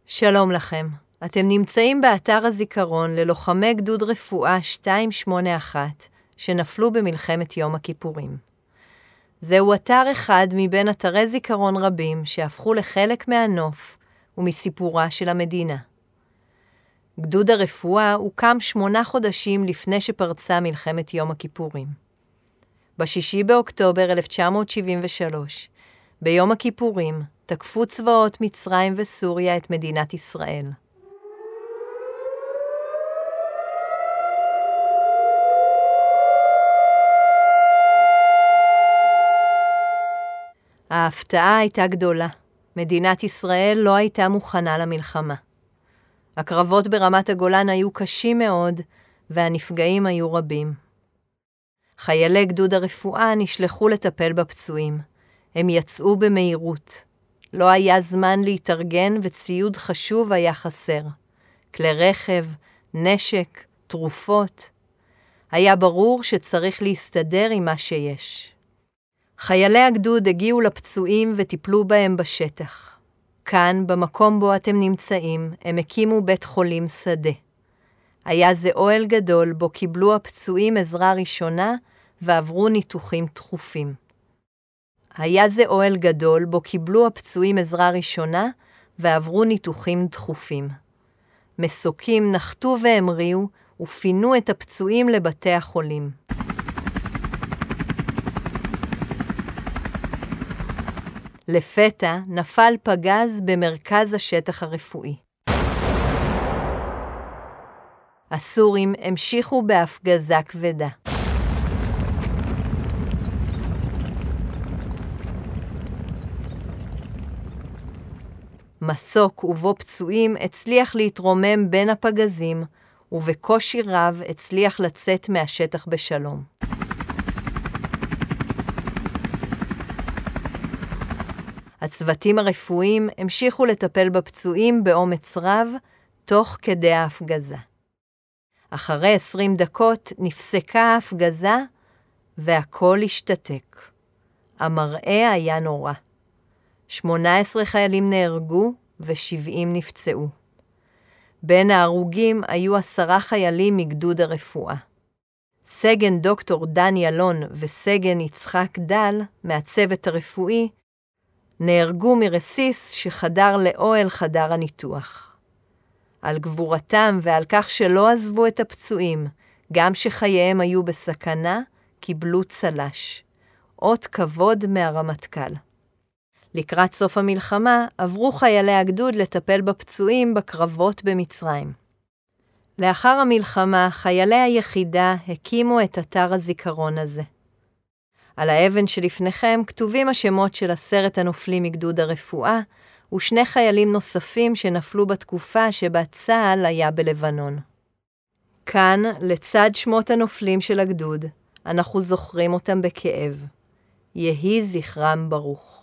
שלום לכם, אתם נמצאים באתר הזיכרון ללוחמי גדוד רפואה 281 שנפלו במלחמת יום הכיפורים. זהו אתר אחד מבין אתרי זיכרון רבים שהפכו לחלק מהנוף ומסיפורה של המדינה. גדוד הרפואה הוקם 8 חודשים לפני שפרצה מלחמת יום הכיפורים. ב-6 באוקטובר 1973, ביום הכיפורים, תקפו צבאות מצרים וסוריה את מדינת ישראל. ההפתעה הייתה גדולה. מדינת ישראל לא הייתה מוכנה למלחמה. הקרבות ברמת הגולן היו קשים מאוד, והנפגעים היו רבים. חיילי גדוד הרפואה נשלחו לטפל בפצועים. הם יצאו במהירות. לא היה זמן להתארגן וציוד חשוב היה חסר. כלי רכב, נשק, תרופות. היה ברור שצריך להסתדר עם מה שיש. חיילי הגדוד הגיעו לפצועים וטיפלו בהם בשטח. כאן, במקום בו אתם נמצאים, הם הקימו בית חולים שדה. היה זה אוהל גדול בו קיבלו הפצועים עזרה ראשונה ועברו ניתוחים דחופים. היה זה אוהל גדול בו קיבלו הפצועים עזרה ראשונה ועברו ניתוחים דחופים. מסוקים נחתו והמריאו ופינו את הפצועים לבתי החולים. לפתע נפל פגז במרכז השטח הרפואי. הסורים המשיכו בהפגזה כבדה. מסוק ובו פצועים הצליח להתרומם בין הפגזים, ובקושי רב הצליח לצאת מהשטח בשלום. הצוותים הרפואיים המשיכו לטפל בפצועים באומץ רב, תוך כדי ההפגזה. אחרי 20 דקות נפסקה ההפגזה, והכל השתתק. המראה היה נורא. 18 חיילים נהרגו ו70 נפצעו. בין ההרוגים היו 10 חיילים מגדוד הרפואה. סגן דוקטור דני אלון וסגן יצחק דל מהצוות הרפואי נהרגו מרסיס שחדר לאוהל חדר הניתוח. על גבורתם ועל כך שלא עזבו את הפצועים, גם שחייהם היו בסכנה, קיבלו צל"ש. אות כבוד מהרמטכ"ל. לקראת סוף המלחמה עברו חיילי הגדוד לטפל בפצועים בקרבות במצרים. לאחר המלחמה חיילי היחידה הקימו את אתר הזיכרון הזה. על האבן שלפניכם כתובים השמות של 10 הנופלים מגדוד הרפואה ו2 חיילים נוספים שנפלו בתקופה שבה צה"ל היה בלבנון. כאן, לצד שמות הנופלים של הגדוד, אנחנו זוכרים אותם בכאב. יהי זכרם ברוך.